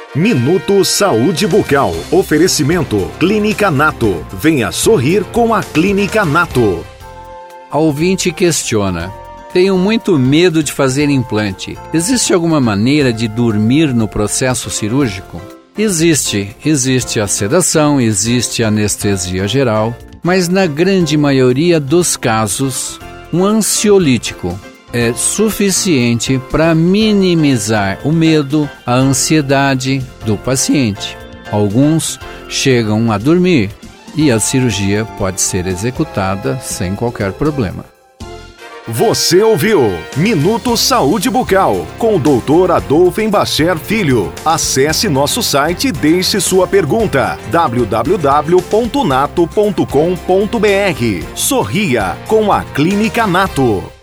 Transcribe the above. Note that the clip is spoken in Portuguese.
Minuto Saúde Bucal. Oferecimento Clínica Nato. Venha sorrir com a Clínica Nato. A ouvinte questiona: tenho muito medo de fazer implante. Existe alguma maneira de dormir no processo cirúrgico? Existe a sedação, existe a anestesia geral, mas na grande maioria dos casos, um ansiolítico é suficiente para minimizar o medo, a ansiedade do paciente. Alguns chegam a dormir e a cirurgia pode ser executada sem qualquer problema. Você ouviu Minuto Saúde Bucal com o Dr. Adolfo Embacher Filho. Acesse nosso site e deixe sua pergunta: www.nato.com.br. Sorria com a Clínica Nato.